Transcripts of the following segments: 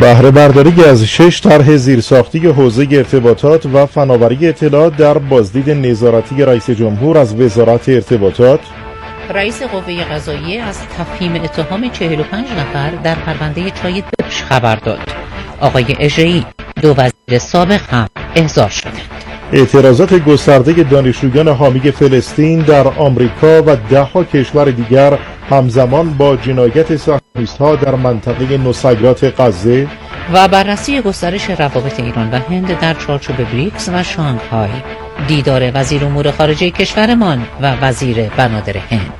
بهره برداری از 6 طرح زیرساختی حوزه ارتباطات و فناوری اطلاعات در بازدید نظارتی رئیس جمهور از وزارت ارتباطات. رئیس قوه قضاییه از تفهیم اتهام 45 نفر در پرونده چای دبش خبر داد. آقای اژه‌ای، 2 وزیر سابق هم احضار شدند. اعتراضات گسترده دانشجویان حامی فلسطین در آمریکا و 10 کشور دیگر همزمان با جنایت صهیونیست‌ها در منطقه نوسیرات غزه و بررسی گسترش روابط ایران و هند در چارچوب بریکس و شانگهای. دیدار وزیر امور خارجه کشورمان و وزیر بنادر هند.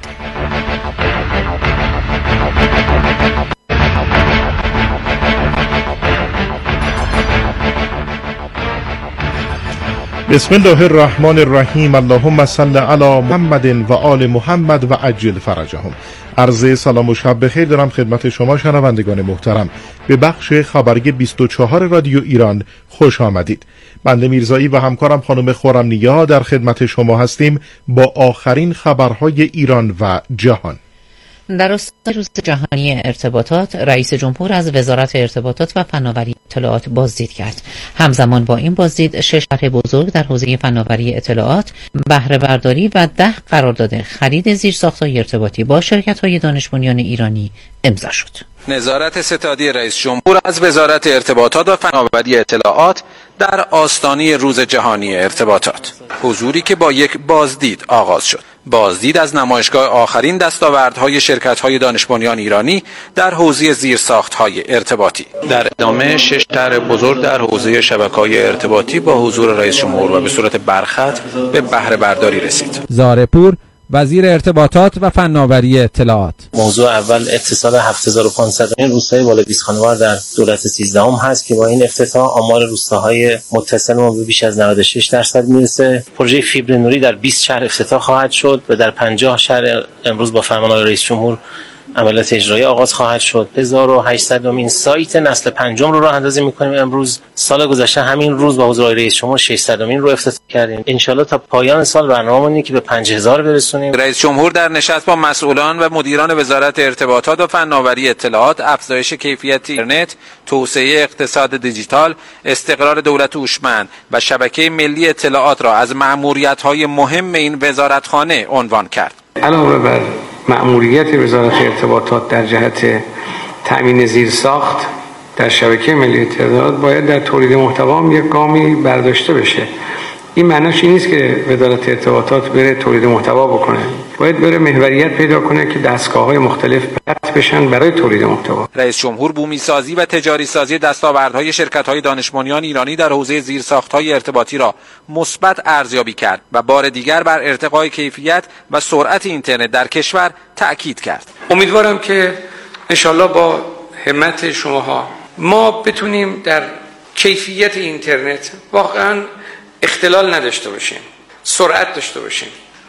بسم الله الرحمن الرحیم. اللهم صل علی محمد و آل محمد و عجل فرجهم. عرض سلام و شب بخیر دارم خدمت شما شنوندگان محترم. به بخش خبری 24 رادیو ایران خوش آمدید. بنده میرزایی و همکارم خانم خرم‌نیا در خدمت شما هستیم با آخرین خبرهای ایران و جهان. در راستای روز جهانی ارتباطات، رئیس جمهور از وزارت ارتباطات و فناوری اطلاعات بازدید کرد. همزمان با این بازدید 6 طرح بزرگ در حوزه فناوری اطلاعات، بهره برداری و 10 قرارداد خرید زیرساخت‌های ارتباطی با شرکت‌های دانش بنیان ایرانی امضا شد. نظارت ستادی رئیس جمهور از وزارت ارتباطات و فناوری اطلاعات در آستانه روز جهانی ارتباطات، حضوری که با یک بازدید آغاز شد. بازدید از نمایشگاه آخرین دستاوردهای شرکت‌های دانش بنیان ایرانی در حوزه زیرساخت‌های ارتباطی. در ادامه 6 طرح بزرگ در حوزه شبکه‌های ارتباطی با حضور رئیس جمهور و به صورت برخط به بهره برداری رسید. زارپور، وزیر ارتباطات و فناوری اطلاعات: موضوع اول اتصال 7500 روستای بالا بیسخانوار در دولت 13 هست که با این افتتاح آمار روستاهای متصل ما به بیش از 96% میرسه. پروژه فیبر نوری در 20 شهر افتتاح خواهد شد و در 50 شهر امروز با فرمان آقای رئیس جمهور عملیات اجرایی آغاز خواهد شد. 1800مین سایت نسل 5 رو راه اندازی می‌کنیم. امروز سال گذشته همین روز با حضور رئیس جمهور 600مین رو افتتاح کردیم. ان شاءالله تا پایان سال برنامه‌مون اینه که به 5000 برسونیم. رئیس جمهور در نشست با مسئولان و مدیران وزارت ارتباطات و فناوری اطلاعات، افزایش کیفیت اینترنت، توسعه اقتصاد دیجیتال، استقرار دولت هوشمند و شبکه ملی اطلاعات را از مأموریت‌های مهم این وزارتخانه عنوان کرد. علاوه بر مأموریت وزارت ارتباطات در جهت تأمین زیرساخت در شبکه ملی اطلاعات، باید در تولید محتوا هم یک گامی برداشته بشه. این معنیش این نیست که وزارت ارتباطات بره تولید محتوا بکنه، باید بره محوریت پیدا کنه که دستگاه‌های مختلف پرت بشن برای تولید محتوا. رئیس جمهور بومی سازی و تجاری سازی دستاوردهای شرکت‌های دانش بنیان ایرانی در حوزه زیرساخت‌های ارتباطی را مثبت ارزیابی کرد و بار دیگر بر ارتقای کیفیت و سرعت اینترنت در کشور تأکید کرد. امیدوارم که انشالله با همت شماها ما بتونیم در کیفیت اینترنت واقعاً اختلال نداشته باشیم، سرعت داشته باشیم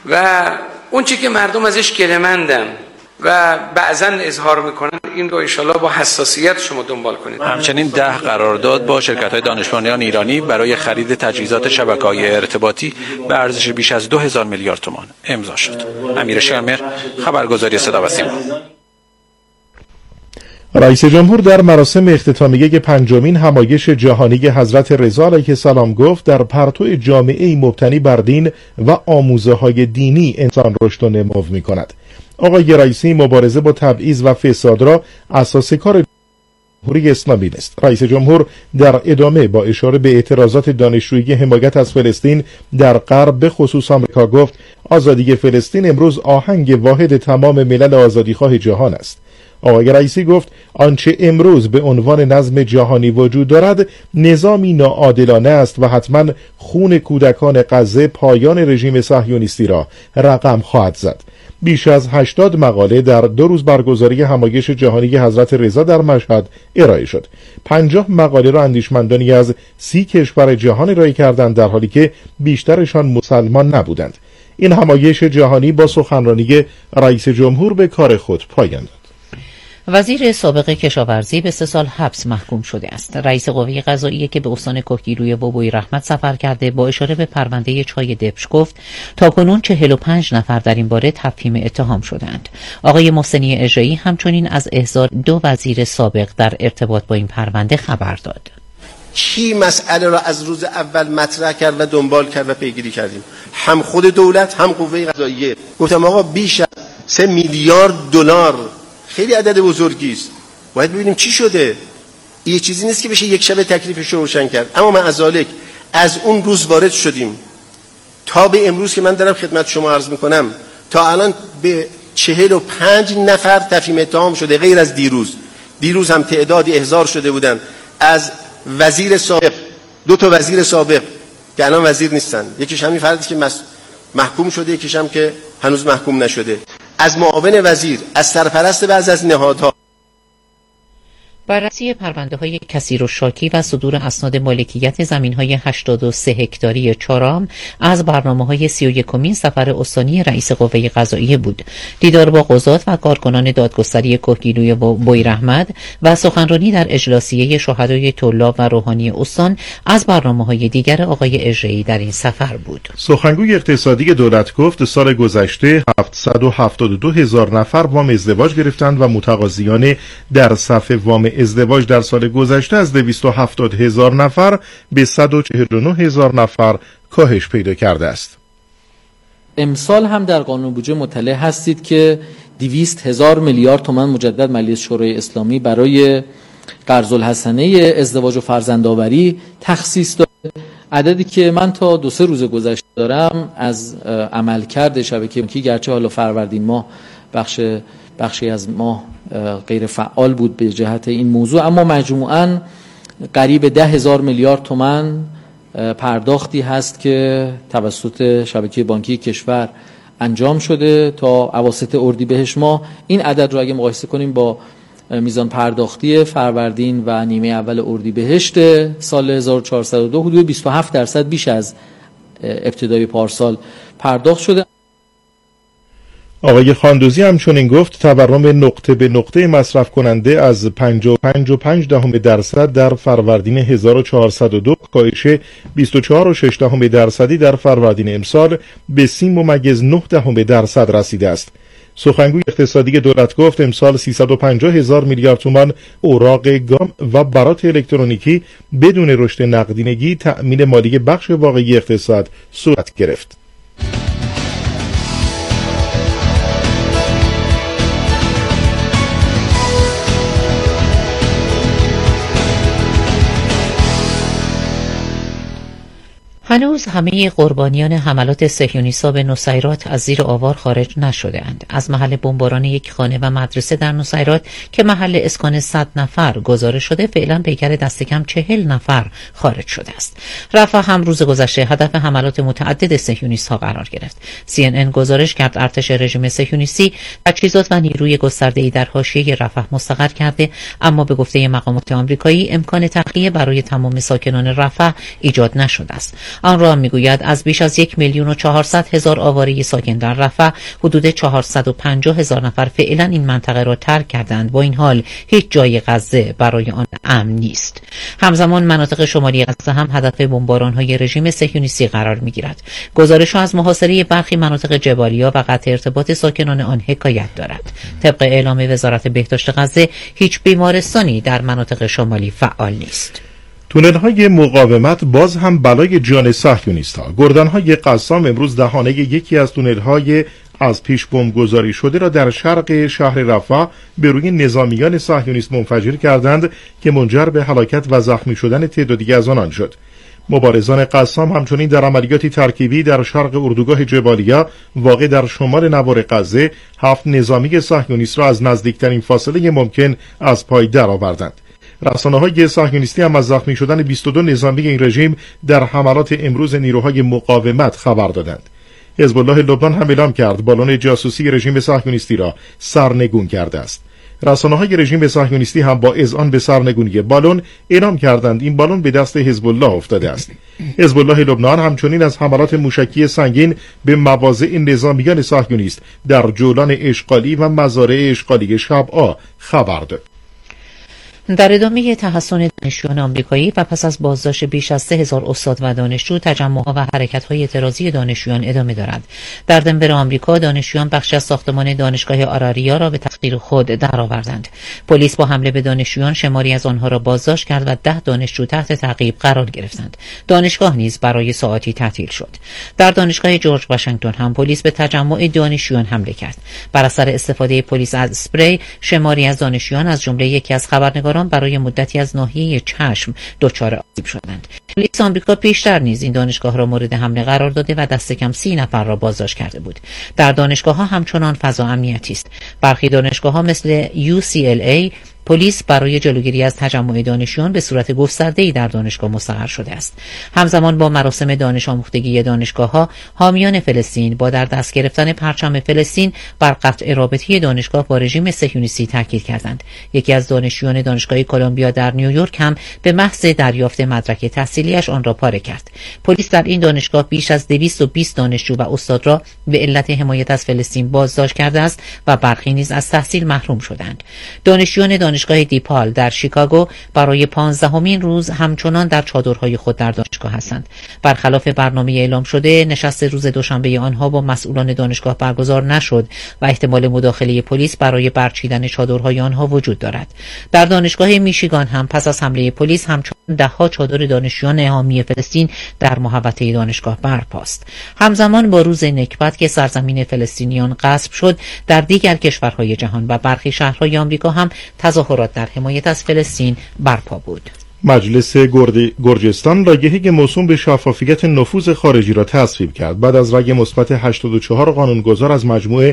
و اون چی که مردم ازش گله‌مندن و بعضاً اظهار میکنن، این رو انشالله با حساسیت شما دنبال کنید. همچنین 10 قرارداد با شرکت‌های دانش بنیان ایرانی برای خرید تجهیزات شبکه‌های ارتباطی به ارزش بیش از 2000 میلیارد تومان امضا شد. امیر شامر، خبرگزاری صدا و سیما. رئیس جمهور در مراسم اختتامیه 5مین همایش جهانی حضرت رضا علیه السلام گفت در پرتو جامعه‌ای مبتنی بر دین و آموزه‌های دینی انسان رشد و نمو می‌کند. آقای رئیسی مبارزه با تبعیض و فساد را اساس کار جمهوری اسلامی است. رئیس جمهور در ادامه با اشاره به اعتراضات دانشجویی حمایت از فلسطین در غرب به خصوص آمریکا گفت آزادی فلسطین امروز آهنگ واحد تمام ملل آزادیخواه جهان است. آقای رئیسی گفت آنچه امروز به عنوان نظم جهانی وجود دارد نظامی ناعادلانه است و حتما خون کودکان غزه پایان رژیم صهیونیستی را رقم خواهد زد. بیش از 80 مقاله در 2 روز برگزاری همایش جهانی حضرت رضا در مشهد ارائه شد. 50 مقاله را اندیشمندانی از 30 کشور جهان ارائه کردند، در حالی که بیشترشان مسلمان نبودند. این همایش جهانی با سخنرانی رئیس جمهور به کار خود پایان داد. وزیر سابق کشاورزی به 3 سال حبس محکوم شده است. رئیس قوه قضاییه که به استان کهگیلوی با بویراحمد سفر کرده با اشاره به پرونده چای دبش گفت تاکنون 45 نفر در این باره تفهیم اتهام شدند. آقای محسنی اژه‌ای همچنین از احضار 2 وزیر سابق در ارتباط با این پرونده خبر داد. کی مسئله را از روز اول مطرح کرد و دنبال کرد و پیگیری کردیم؟ هم خود دولت هم قوه قضاییه. گفتم آقا بیش از 3 میلیارد دلار خیلی عدد بزرگی است. باید ببینیم چی شده. این چیزی نیست که بشه یک شب تکلیفش رو روشن کرد. اما معذالک از اون روز وارد شدیم تا به امروز که من دارم خدمت شما عرض میکنم تا الان به 45 نفر تفهیم اتهام شده غیر از دیروز هم تعدادی احضار شده بودن از وزیر سابق، 2 تا وزیر سابق که الان وزیر نیستن، یکیش همین فردی که محکوم شده، یکیش هم که هنوز محکوم نشده، از معاون وزیر، از سرپرست بعضی از نهادها. بررسی پرونده‌های کثیر و شاکی و صدور اسناد مالکیت زمین‌های 83 هکتاری چارام از برنامه‌های 31مین سفر استانی رئیس قوه قضاییه بود. دیدار با قضات و کارکنان دادگستری کهگیلوی بویراحمد و سخنرانی در اجلاسیه شهدای طلاب و روحانی استان از برنامه‌های دیگر آقای اژه‌ای در این سفر بود. سخنگوی اقتصادی دولت گفت سال گذشته 772,000 نفر وام ازدواج گرفتند و متقاضیان در صف وام ازدواج در سال گذشته از 270,000 نفر به 149,000 نفر کاهش پیدا کرده است. امسال هم در قانون بودجه مطلع هستید که 200,000 میلیارد تومان مجدد مجلس شورای اسلامی برای قرض الحسنه ازدواج و فرزندآوری تخصیص داده. عددی که من تا 2-3 روز گذشته دارم از عملکرد شبکه بانکی، گرچه حالا فروردین ماه بخشی از ماه غیر فعال بود به جهت این موضوع، اما مجموعاً قریب 10,000 میلیارد تومان پرداختی هست که توسط شبکه بانکی کشور انجام شده تا اواسط اردیبهشت ماه. این عدد رو اگه مقایسه کنیم با میزان پرداختی فروردین و نیمه اول اردیبهشت سال 1402 حدود 27% بیش از ابتدای پارسال پرداخت شده. آقای خاندوزی همچنین گفت تورم نقطه به نقطه مصرف کننده از 55.5% در فروردین 1402 کاهش 24.6% در فروردین امسال به 3.9% رسیده است. سخنگوی اقتصادی دولت گفت امسال 350,000 میلیارد تومان اوراق گام و برات الکترونیکی بدون رشد نقدینگی تأمین مالی بخش واقعی اقتصاد صورت گرفت. هنوز همه قربانیان حملات صهیونیست‌ها به نصیرات از زیر آوار خارج نشده‌اند. از محل بمباران یک خانه و مدرسه در نصیرات که محل اسکان 100 نفر گزارش شده، فعلا پیکر دست کم 40 نفر خارج شده است. رفح هم روز گذشته هدف حملات متعدد صهیونیست‌ها قرار گرفت. CNN گزارش کرد ارتش رژیم صهیونیستی تجهیزات و نیروی گسترده‌ای در حاشیه رفح مستقر کرده، اما به گفته مقامات آمریکایی امکان تخلیه برای تمام ساکنان رفح ایجاد نشده است. آن را میگوید از بیش از 1,400,000 آواره ساکن در رفح حدود 450,000 نفر فعلا این منطقه را ترک کردند. با این حال هیچ جای غزه برای آن امن نیست. همزمان مناطق شمالی غزه هم هدف بمباران‌های رژیم صهیونیستی قرار میگیرد. گزارش‌ها از محاصره برخی مناطق جبالیا و قطع ارتباط ساکنان آن حکایت دارد. طبق اعلام وزارت بهداشت غزه هیچ بیمارستانی در مناطق شمالی فعال نیست. تونل‌های مقاومت باز هم بلای جان صهیونیست‌ها. گردن‌های قسام امروز دهانه یکی از تونل‌های از پیش بمبگذاری شده را در شرق شهر رفح به روی نظامیان صهیونیست منفجر کردند که منجر به هلاکت و زخمی شدن تعدادی از آنان شد. مبارزان قسام همچنین در عملیاتی ترکیبی در شرق اردوگاه جبالیا واقع در شمال نوار غزه 7 نظامی صهیونیست را از نزدیکترین فاصله ممکن از پای درآوردند. رسانه‌های صهیونیستی هم از زخمی شدن 22 نظامی این رژیم در حملات امروز نیروهای مقاومت خبر دادند. حزب الله لبنان هم اعلام کرد بالون جاسوسی رژیم صهیونیستی را سرنگون کرده است. رسانه‌های رژیم صهیونیستی هم با اذعان به سرنگونی بالون اعلام کردند این بالون به دست حزب الله افتاده است. حزب الله لبنان همچنین از حملات موشکی سنگین به مواضع نظامیان صهیونیست در جولان اشغالی و مزارع اشغالی شبعا خبر داد. در ادامه تحسن دانشجویان آمریکایی و پس از بازداشت بیش از 3000 استاد و دانشجو، تجمع‌ها و حرکت‌های اعتراضی دانشجویان ادامه دارد. در دنور آمریکا، دانشجویان بخشی از ساختمان دانشگاه آراریا را به تخدیر خود درآوردند. پلیس با حمله به دانشجویان شماری از آنها را بازداشت کرد و 10 دانشجو تحت تعقیب قرار گرفتند. دانشگاه نیز برای ساعاتی تعطیل شد. در دانشگاه جورج واشنگتن هم پلیس به تجمع دانشجویان حمله کرد. بر اثر استفاده پلیس از اسپری، شماری از دانشجویان از جمله یکی از خبرنگاران برای مدتی از ناحیه چشم دچار آسیب شدند. پلیس آمریکا پیشتر نیز این دانشگاه را مورد حمله قرار داده و دست کم 30 نفر را بازداشت کرده بود. در دانشگاه‌ها همچنان فضا امنیتی است. برخی دانشگاه‌ها مثل UCLA پلیس برای جلوگیری از تجمع دانشجویان به صورت گسترده‌ای در دانشگاه مستقر شده است. همزمان با مراسم دانش آموختگی دانشگاه‌ها، حامیان فلسطین با در دست گرفتن پرچم فلسطین بر قطع رابطه دانشگاه با رژیم صهیونیستی تاکید کردند. یکی از دانشجویان دانشگاه کلمبیا در نیویورک هم به محض دریافت مدرک تحصیلیش آن را پاره کرد. پلیس در این دانشگاه بیش از 220 دانشجو و استاد را به علت حمایت از فلسطین بازداشت کرده است و برخی نیز از تحصیل محروم شدند. دانشجویان دانشگاه دیپال در شیکاگو برای 15مین روز همچنان در چادرهای خود در دانشگاه هستند. برخلاف برنامه اعلام شده، نشست روز دوشنبه آنها با مسئولان دانشگاه برگزار نشد و احتمال مداخله پلیس برای برچیدن چادرهای آنها وجود دارد. در دانشگاه میشیگان هم پس از حمله پلیس همچنان دهها چادر دانشجویان حامی فلسطین در محوطه دانشگاه برپاست. همزمان با روز نکبت که سرزمین فلسطینیان غصب شد، در دیگر کشورهای جهان و برخی شهرهای آمریکا هم تظاهرات در حمایت از فلسطین برپا بود. مجلس گرجستان لایحه موسوم به شفافیت نفوذ خارجی را تصویب کرد. بعد از رأی مثبت 84 قانونگذار از مجموع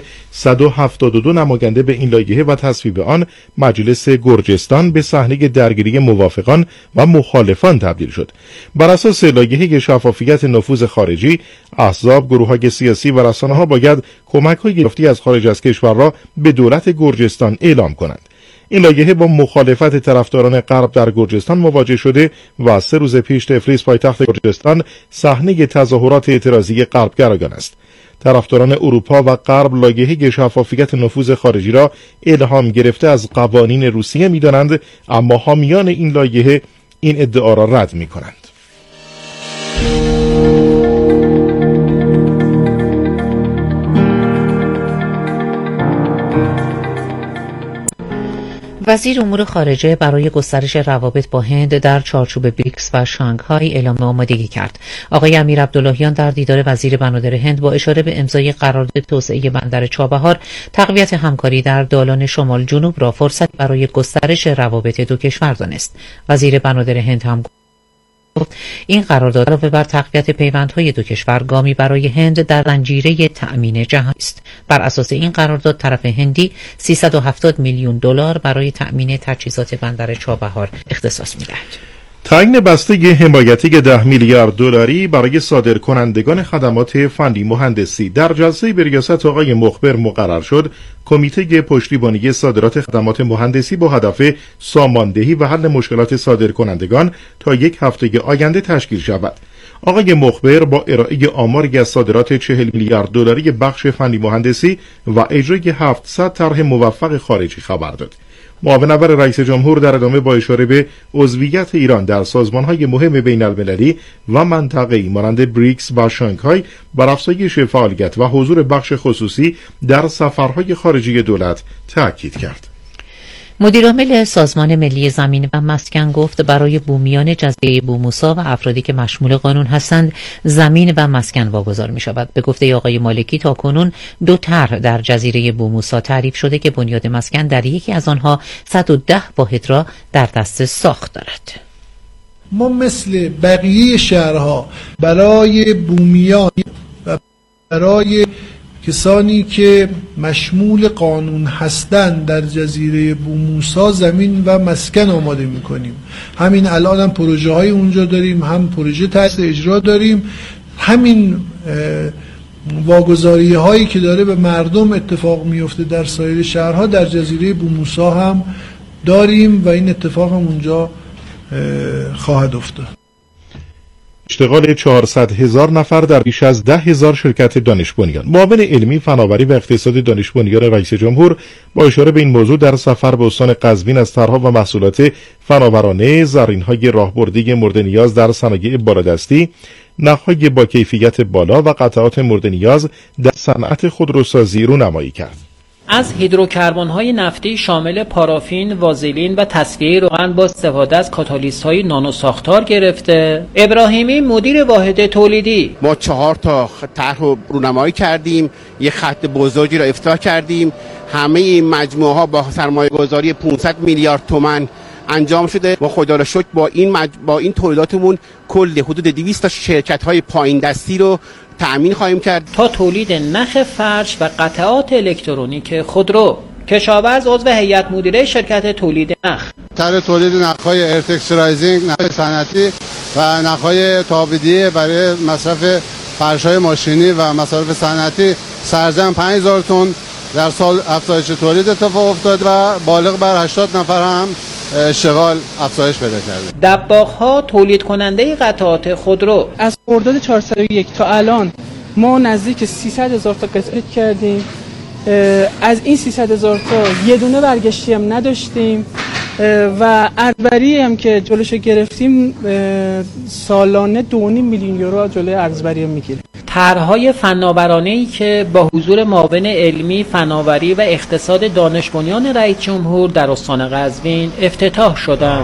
172 نماینده به این لایحه و تصویب آن، مجلس گرجستان به صحنه درگیری موافقان و مخالفان تبدیل شد. بر اساس لایحه شفافیت نفوذ خارجی، احزاب، گروه‌های سیاسی و رسانه‌ها باید کمک‌های گرفته از خارج از کشور را به دولت گرجستان اعلام کنند. این لایحه با مخالفت طرفداران غرب در گرجستان مواجه شده و 3 روز پیش تفلیس پایتخت گرجستان صحنه تظاهرات اعتراضی غربگرایان است. طرفداران اروپا و غرب لایحه شفافیت نفوذ خارجی را الهام گرفته از قوانین روسیه می‌دانند، اما حامیان این لایحه این ادعا را رد می‌کنند. وزیر امور خارجه برای گسترش روابط با هند در چارچوب بریکس و شانگهای اعلام آمادگی کرد. آقای امیر عبداللهیان در دیدار وزیر بنادر هند با اشاره به امضای قرارداد توسعه بندر چابهار، تقویت همکاری در دالان شمال جنوب را فرصت برای گسترش روابط دو کشور دانست. وزیر بنادر هند هم این قرارداد علاوه بر تقویت پیوندهای دو کشور گامی برای هند در زنجیره تأمین جهانی است. بر اساس این قرارداد طرف هندی 370 میلیون دلار برای تأمین تجهیزات بندر چابهار اختصاص می‌دهد. تعیین بسته حمایتی 10 میلیارد دلاری برای صادرکنندگان خدمات فنی مهندسی در جلسه به ریاست آقای مخبر مقرر شد. کمیته پشتیبانی صادرات خدمات مهندسی با هدف ساماندهی و حل مشکلات صادرکنندگان تا 1 هفته آینده تشکیل شود. آقای مخبر با ارائه آماری از صادرات 40 میلیارد دلاری بخش فنی مهندسی و اجرای 700 طرح موفق خارجی خبر داد. معاون اول رئیس جمهور در ادامه با اشاره به عضویت ایران در سازمان‌های مهم بین‌المللی و منطقه‌ای مانند بریکس و شانگهای بر افزایش فعالیت و حضور بخش خصوصی در سفرهای خارجی دولت تاکید کرد. مدیرعامل سازمان ملی زمین و مسکن گفت برای بومیان جزیره بوموسا و افرادی که مشمول قانون هستند زمین و مسکن واگذار می شود. به گفته آقای مالکی تاکنون 2 طرح در جزیره بوموسا تعریف شده که بنیاد مسکن در یکی از آنها 110 واحد را در دست ساخت دارد. ما مثل بقیه شهرها برای بومیان و برای کسانی که مشمول قانون هستند در جزیره بوموسا زمین و مسکن آماده می‌کنیم. همین الان هم پروژه های اونجا داریم، هم پروژه تحت اجرا داریم. همین واگذاری هایی که داره به مردم اتفاق میفته در سایر شهرها در جزیره بوموسا هم داریم و این اتفاق هم اونجا خواهد افتاد. اشتغال 400,000 نفر در بیش از 10,000 شرکت دانش بنیان. معاون علمی، فناوری و اقتصاد دانش بنیان رئیس جمهور با اشاره به این موضوع در سفر به استان قزوین از طرح‌ها و محصولات فناورانه، زرین‌های راهبردی مورد نیاز در صنایع بالادستی، نخ‌های با کیفیت بالا و قطعات مورد نیاز در صنعت خودروسازی رونمایی کرد. از هیدروکربن‌های نفتی شامل پارافین، وازلین و تصفیه روغن با استفاده از کاتالیست‌های نانو ساختار گرفته. ابراهیمی مدیر واحد تولیدی: ما 4 تا طرح رو رونمایی کردیم، یک خط بزرگی را افتتاح کردیم. همه این مجموعه‌ها با سرمایه‌گذاری 500 میلیارد تومان انجام شده. ما خدا را شکر با این تولیداتمون کل حدود 200 تا شرکت‌های پایین دستی رو تأمین خواهیم کرد تا تولید نخ فرش و قطعات الکترونیک خودرو. کشاورز عضو هیئت مدیره شرکت تولید نخ: طرح تولید نخ‌های ارتکسترایزینگ، نخ صنعتی و نخ‌های تابیدی برای مصرف فرش‌های ماشینی و مصرف صنعتی سرجم 5000 تن در سال افزایش تولید اتفاق افتاد و بالغ بر 80 نفر هم اشتغال افزایش پیدا کرده. دباغ‌ها تولید کننده قطعات خودرو: از خرداد 401 تا الان ما نزدیک 300,000 تا قطعه کردیم. از این 300,000 تا یه دونه برگشتی هم نداشتیم و ارزبری هم که جلوشو گرفتیم سالانه 2.5 میلیون یورو جلوی ارزبری هم میگیریم. طرح‌های فناورانه‌ای که با حضور معاون علمی، فناوری و اقتصاد دانش بنیان رئیس جمهور در استان قزوین افتتاح شدند.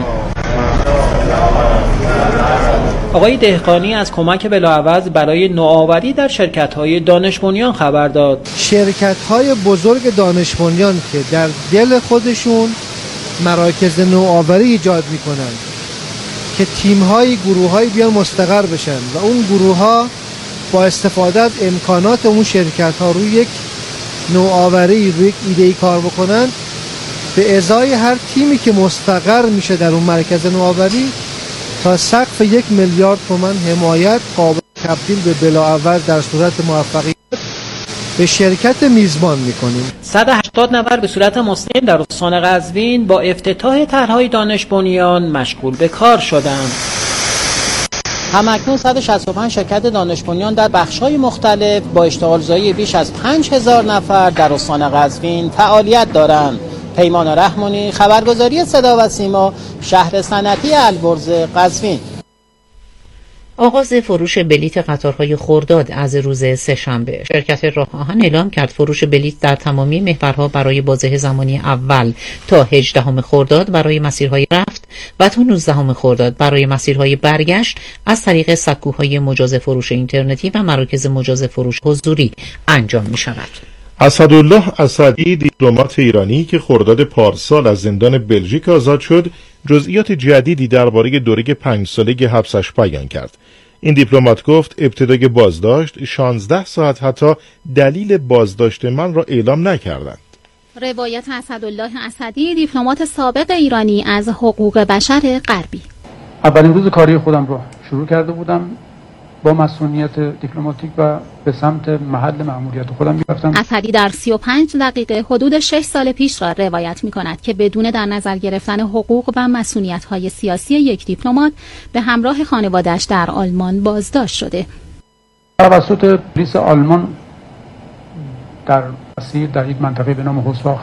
آقای دهقانی از کمک بلاعوض برای نوآوری در شرکت‌های دانش بنیان خبر داد. شرکت‌های بزرگ دانش بنیان که در دل خودشون مراکز نوآوری ایجاد می‌کنن که تیم‌های، گروه‌های بیان مستقر بشن و اون گروه‌ها با استفاده از امکانات اون شرکت‌ها روی یک نوآوری، روی یک ایده‌ای کار بکنن، به ازای هر تیمی که مستقر میشه در اون مرکز نوآوری تا سقف 1 میلیارد تومان حمایت قابل تبدیل به بلاعوض در صورت موفقیت به شرکت میزبان میکنیم. 180 نفر به صورت مستقیم در استان قزوین با افتتاح طرح‌های دانش بنیان مشغول به کار شدند. همکنون 165 شرکت دانش بنیان در بخش‌های مختلف با اشتغالزایی بیش از 5000 نفر در استان قزوین فعالیت دارند. پیمان رحمانی، خبرگزاری صدا و سیما، شهر صنعتی البرز قزوین. آغاز فروش بلیت قطارهای خرداد از روز سه‌شنبه. شرکت راه آهن اعلام کرد فروش بلیت در تمامی محورها برای بازه زمانی اول تا 18 خرداد برای مسیرهای رفت و تا 19 خرداد برای مسیرهای برگشت از طریق سکوهای مجاز فروش اینترنتی و مراکز مجاز فروش حضوری انجام می شود. اسدالله اسدی، دیپلمات ایرانی که خرداد پارسال از زندان بلژیک آزاد شد، جزئیات جدیدی درباره دوره 5 ساله حبسش بیان کرد. این دیپلمات گفت ابتدای بازداشت 16 ساعت حتی دلیل بازداشت من را اعلام نکردند. روایت اسدالله اسدی، دیپلمات سابق ایرانی از حقوق بشر غربی: اولین روز کاری خودم را شروع کرده بودم با مسئولیت دیپلماتیک و به سمت محل مأموریت خودم می‌رفتم. اسدی در 35 دقیقه حدود 6 سال پیش را روایت می‌کند که بدون در نظر گرفتن حقوق و مسئولیت‌های سیاسی یک دیپلمات به همراه خانواده‌اش در آلمان بازداشت شده. توسط پلیس آلمان در مسیر در یک منطقه به نام هوساخ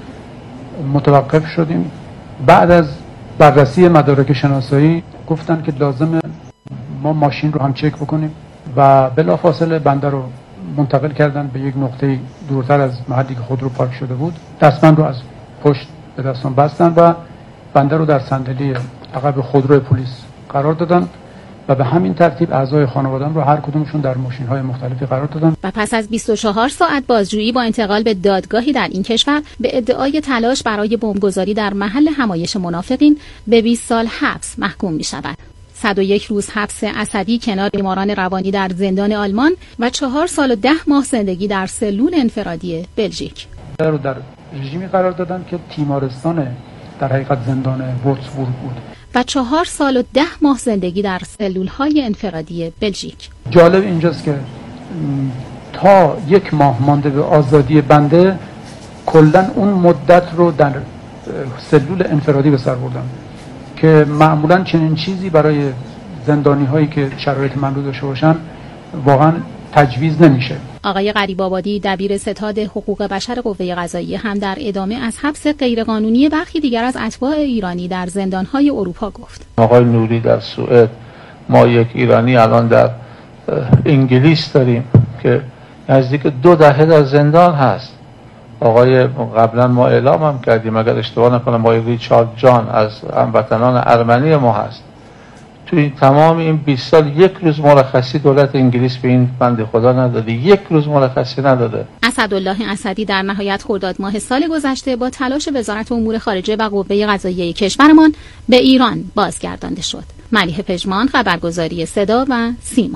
متوقف شدیم. بعد از بررسی مدارک شناسایی گفتن که لازمه ما ماشین رو هم چک بکنیم و بلافاصله بنده رو منتقل کردن به یک نقطه دورتر از محلی که خودرو پارک شده بود. دستبند رو از پشت به دستم بستن و بنده رو در صندلی عقب خودروی پلیس قرار دادن و به همین ترتیب اعضای خانواده‌ام رو هر کدومشون در ماشین‌های مختلفی قرار دادن. و پس از 24 ساعت بازجویی با انتقال به دادگاهی در این کشور به ادعای تلاش برای بمبگذاری در محل همایش منافقین به 20 سال حبس محکوم می‌شود. 101 روز حبس اسدی کنار بیماران روانی در زندان آلمان و 4 سال و 10 ماه زندگی در سلول انفرادی بلژیک. رو در رژیمی قرار دادن که تیمارستان در حقیقت زندان وورتسبورگ بود و 4 سال و 10 ماه زندگی در سلول‌های انفرادی بلژیک. جالب اینجاست که تا 1 ماه مانده به آزادی بنده کلا اون مدت رو در سلول انفرادی به سر بردن که معمولا چنین چیزی برای زندانی هایی که شرایط معلول داشته باشن واقعا تجویز نمیشه. آقای غریب‌آبادی دبیر ستاد حقوق بشر قوه قضاییه هم در ادامه از حبس غیرقانونی برخی دیگر از اتباع ایرانی در زندان‌های اروپا گفت. آقای نوری در سوئد، ما یک ایرانی الان در انگلیس داریم که نزدیک 2 دهه در زندان هست. آقای قبلا ما اعلام هم کردیم اگر اشتباه نکنم آقای ریچارد جان از هموطنان ارمنی ما هست. توی تمام این 20 سال 1 روز مرخصی دولت انگلیس به این بنده خدا نداده، 1 روز مرخصی نداده. اسدالله اسدی در نهایت خرداد ماه سال گذشته با تلاش وزارت امور خارجه و قوه قضاییه کشورمان به ایران بازگردانده شد. ملیحه پژمان، خبرگزاری صدا و سیما.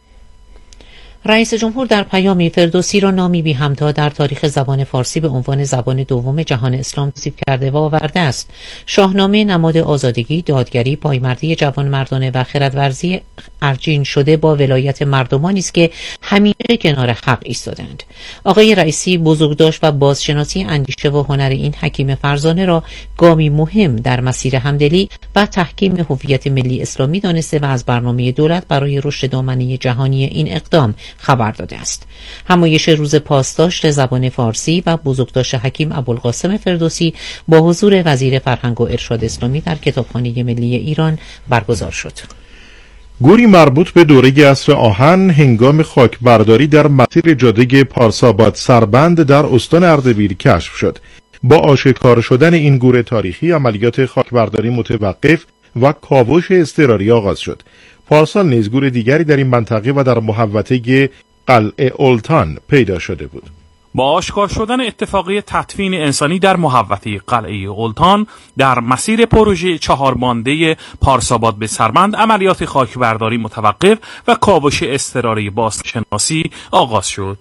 رئیس جمهور در پیامی فردوسی را نامی بی همتا در تاریخ زبان فارسی به عنوان زبان دوم جهان اسلام توصیف کرده و آورده است. شاهنامه نماد آزادگی، دادگری، پایمردی جوانمردانه و خردورزی ارجین شده با ولایت مردمانی است که همیشه کنار حق ایستادند. آقای رئیسی بزرگداشت و بازشناسی اندیشه و هنر این حکیم فرزانه را گامی مهم در مسیر همدلی و تحکیم هویت ملی اسلامی دانسته و از برنامه دولت برای رشد دامنه جهانی این اقدام خبر داده است. همایش روز پاسداشت زبان فارسی و بزرگداشت حکیم ابوالقاسم فردوسی با حضور وزیر فرهنگ و ارشاد اسلامی در کتابخانه ملی ایران برگزار شد. گوری مربوط به دوره عصر آهن هنگام خاکبرداری در مسیر جاده پارساباد سربند در استان اردبیل کشف شد. با آشکار شدن این گور تاریخی عملیات خاکبرداری متوقف و کاوش اضطراری آغاز شد. پارسال نیز گور دیگری در این منطقه و در محوطه قلعه اولتان پیدا شده بود. با آشکار شدن اتفاقی تدفین انسانی در محوطه قلعه اولتان در مسیر پروژه 4 بانده پارساباد به سربند عملیات خاکبرداری متوقف و کاوش اضطراری بازشناسی آغاز شد.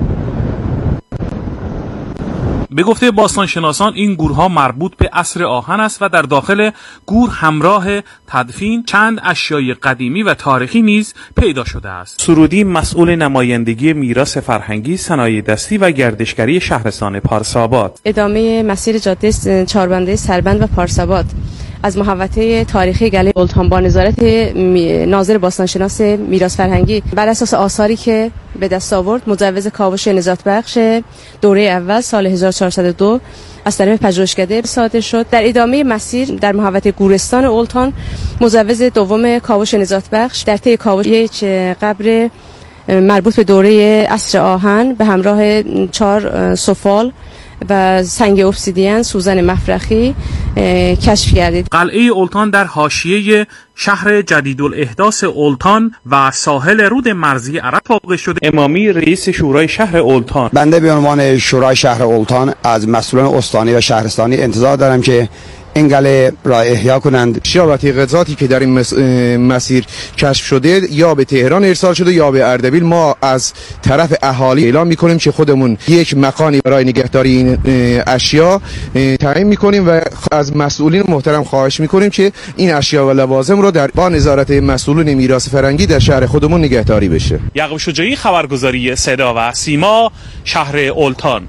به گفته باستانشناسان این گورها مربوط به عصر آهن است و در داخل گور همراه تدفین چند اشیای قدیمی و تاریخی نیز پیدا شده است. سرودی مسئول نمایندگی میراث فرهنگی، صنایع دستی و گردشگری شهرستان پارساباد. ادامه مسیر جاده 4 بانده سربند و پارساباد از محوطه تاریخی قلعه اولتان با نظارت ناظر باستانشناس میراث فرهنگی بر اساس آثاری که به دست آورد مجوز کاوش نجات بخش دوره اول سال 1402 از طرف پژوهشکده صادر شد. در ادامه مسیر در محوطه گورستان اولتان مجوز دوم کاوش نجات بخش در طی کاوش یک قبر مربوط به دوره عصر آهن به همراه 4 سفال و سنگ ابسیدین سوزن مفرخی کشف گردید. قلعه اولتان در حاشیه شهر جدیدالاحداث اولتان و ساحل رود مرزی عرب واقع شده. امامی رئیس شورای شهر اولتان: بنده به عنوان شورای شهر اولتان از مسئولان استانی و شهرستانی انتظار دارم که این قلعه را احیا کنند. اشیا و تجهیزاتی که در این مسیر کشف شده یا به تهران ارسال شده یا به اردبیل، ما از طرف اهالی اعلام میکنیم که خودمون یک مکانی برای نگهداری این اشیا تعیین میکنیم و از مسئولین محترم خواهش میکنیم که این اشیا و لوازم رو با نظارت مسئولین میراث فرهنگی در شهر خودمون نگهداری بشه. یعقوب شجاعی، خبرگزاری صدا و سیما، شهر اولتان.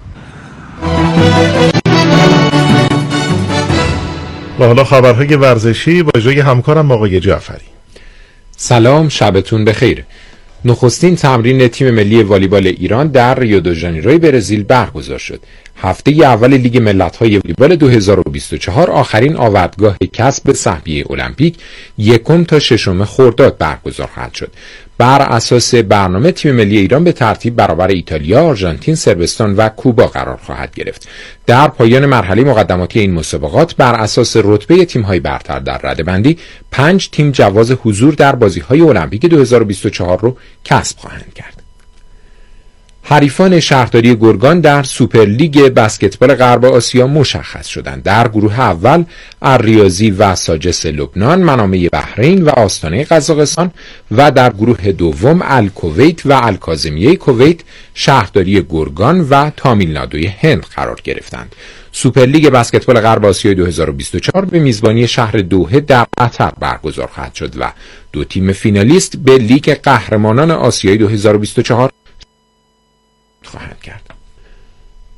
و حالا خبرهای ورزشی با اجرای همکارم آقای جعفری. سلام، شبتون بخیر. نخستین تمرین تیم ملی والیبال ایران در ریو دو ژانیروی برزیل برگزار شد. هفته اول لیگ ملت‌های والیبال 2024 آخرین آوردگاه کسب سهمیه المپیک 1 تا 6 خرداد برگزار خواهد شد. بر اساس برنامه تیم ملی ایران به ترتیب برابر ایتالیا، آرژانتین، صربستان و کوبا قرار خواهد گرفت. در پایان مرحله مقدماتی این مسابقات بر اساس رتبه تیم‌های برتر در رده‌بندی 5 تیم جواز حضور در بازی‌های المپیک 2024 رو کسب خواهند کرد. حریفان شهرداری گرگان در سوپرلیگ بسکتبال غرب آسیا مشخص شدند. در گروه اول الریاضی و ساجس لبنان، منامه بحرین و آستانه قزاقستان و در گروه دوم الکویت و الکاظمیه کویت، شهرداری گرگان و تامیل نادوی هند قرار گرفتند. سوپرلیگ بسکتبال غرب آسیا 2024 به میزبانی شهر دوحه در قطر برگزار خواهد شد و 2 تیم فینالیست به لیگ قهرمانان آسیای 2024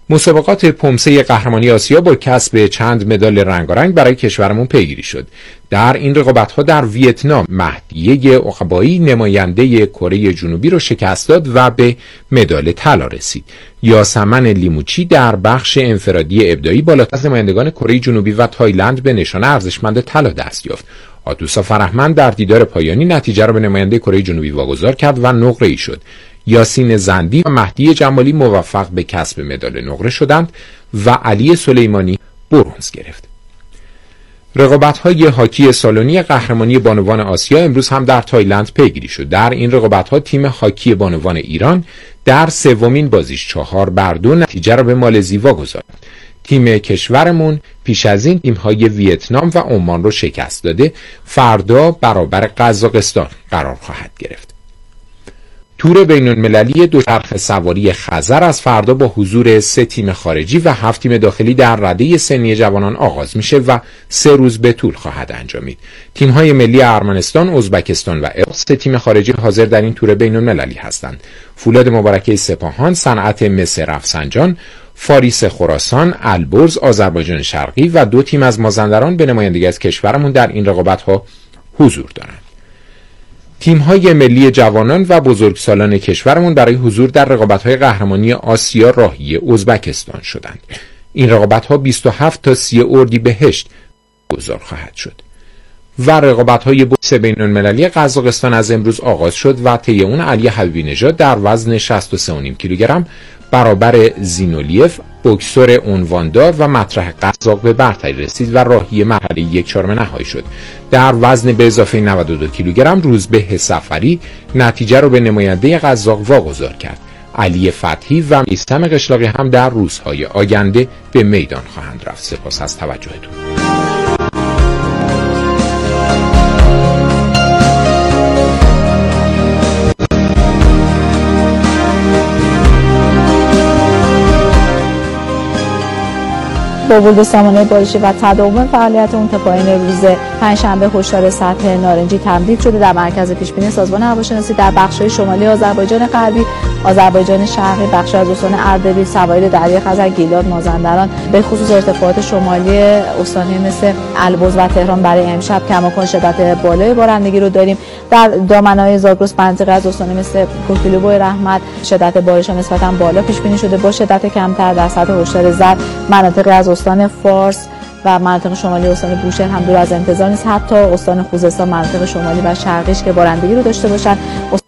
مسابقات پمسه قهرمانی آسیا با کسب چند مدال رنگارنگ برای کشورمون پیگیری شد. در این رقابت‌ها در ویتنام مهدیه عقبایی نماینده کره جنوبی رو شکست داد و به مدال طلا رسید. یاسمن لیموچی در بخش انفرادی ابداعی بالاتر از نمایندگان کره جنوبی و تایلند به نشان ارزشمند طلا دست یافت. آدوسا فرهمند در دیدار پایانی نتیجه را به نماینده کره جنوبی واگذار کرد و نقره‌ای شد. یاسین زندی و مهدی جمالی موفق به کسب مدال نقره شدند و علی سلیمانی برنز گرفت. رقابت‌های هاکی سالنی قهرمانی بانوان آسیا امروز هم در تایلند پیگیری شد. در این رقابت‌ها تیم هاکی بانوان ایران در سومین بازیش 4-2 نتیجه را به مالزی واگذارد. تیم کشورمون پیش از این تیم‌های ویتنام و عمان رو شکست داده. فردا برابر قزاقستان قرار خواهد گرفت. تور بین‌المللی دوچرخه سواری خزر از فردا با حضور 3 تیم خارجی و 7 تیم داخلی در رده سنی جوانان آغاز میشه و 3 روز به طول خواهد انجامید. تیم‌های ملی ارمنستان، ازبکستان و عراق 3 تیم خارجی حاضر در این تور بین‌المللی هستند. فولاد مبارکه سپاهان، صنعت مس رفسنجان، فاریس خراسان، البرز آذربایجان شرقی و 2 تیم از مازندران به نمایندگی از کشورمون در این رقابت‌ها حضور دارند. تیم‌های ملی جوانان و بزرگسالان کشورمون برای حضور در رقابت‌های قهرمانی آسیا راهی ازبکستان شدند. این رقابت‌ها 27 تا 30 اردیبهشت گزار خواهد شد. و رقابت‌های بوکس بین‌المللی قزاقستان از امروز آغاز شد و طی اون علی حبیبی نژاد در وزن 63.5 کیلوگرم برابر زینولیف بوکسور عنواندار و مطرح قزاق به برتری رسید و راهی مرحله 1/4 نهایی شد. در وزن به اضافه 92 کیلوگرم روزبه سفری نتیجه رو به نماینده قزاق واگذار کرد. علی فتحی و میثم قشلاقی هم در روزهای آینده به میدان خواهند رفت. سپاس از توجهتون. با ورود سامانه بارشی و تداوم فعالیت اون تا پایان روز پنجشنبه هشدار سطح نارنجی تمدید شده در مرکز پیشبینی سازمان هواشناسی در بخش‌های شمالی آذربایجان غربی، آذربایجان شرقی، بخش از استان اردبیل، سواحل دریاخزر، گیلان، مازندران، به خصوص ارتفاعات شمالی استان‌های مثل البرز و تهران برای امشب کماکان شدت بالای بارندگی رو داریم. در دامنه‌های زاگرس منطقه از استان مثل کوکیلوبو رحمت شدت بارش نسبتاً بالا پیش بینی شده با شدت کمتر. در سطح هشدار زرد مناطقی از استان فارس و مناطق شمالی استان بوشهر هم دور از انتظار نیست. حتی استان خوزستان مناطق شمالی و شرقیش که بارندگی رو داشته باشن.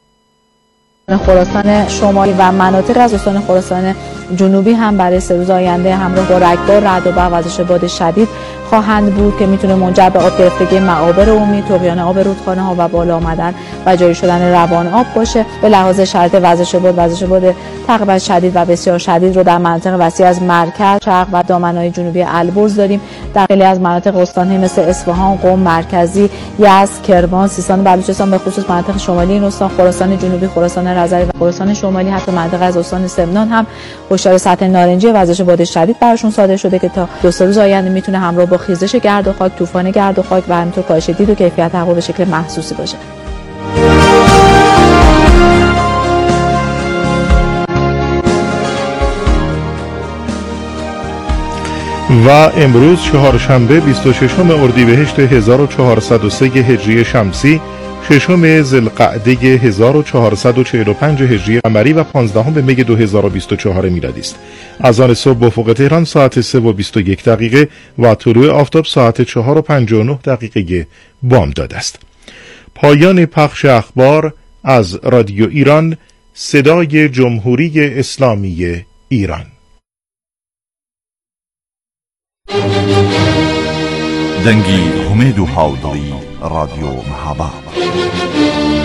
خراسان شمالی و مناطق از استان خراسان جنوبی هم برای 3 روز آینده همراه با رگبار، رعد و برق و وزش باد شدید خواهند بود که میتونه منجر به آب گرفتگی معابر عمومی، طغیان آب رودخانه ها و بالا آمدن و جاری شدن روان آب باشه. به لحاظ شرایط وزش باد تقریبا شدید و بسیار شدید رو در مناطق وسیع از مرکز، شرق و دامنه‌های جنوبی البرز داریم. در خیلی از مناطق استان‌های مثل اصفهان، قم، مرکزی، یزد، کرمان، سیستان، بلوچستان به خصوص مناطق شمالی این استان، خراسان جنوبی، خراسان رضوی و خراسان شمالی، حتی مناطق از استان سمنان هم هشدار سطح نارنجی وزش باد شدید براشون صادر شده که تا 2 روز آینده میتونه همراه با خیزش گرد و خاک، طوفان گرد و خاک و همینطور کاهش دید و کیفیت هوا به شکل محسوسی باشه. و امروز چهارشنبه 26 اردیبهشت 1403 هجری شمسی، 6 ذوالقعده 1445 هجری قمری و 15 می 2024 میلادی است. اذان صبح به افق تهران ساعت 3:21 و طلوع آفتاب ساعت 4:59 بامداد است. پایان پخش اخبار از رادیو ایران، صدای جمهوری اسلامی ایران. دەنگی هومێد و هاودڵی رادیۆ مەهاباد.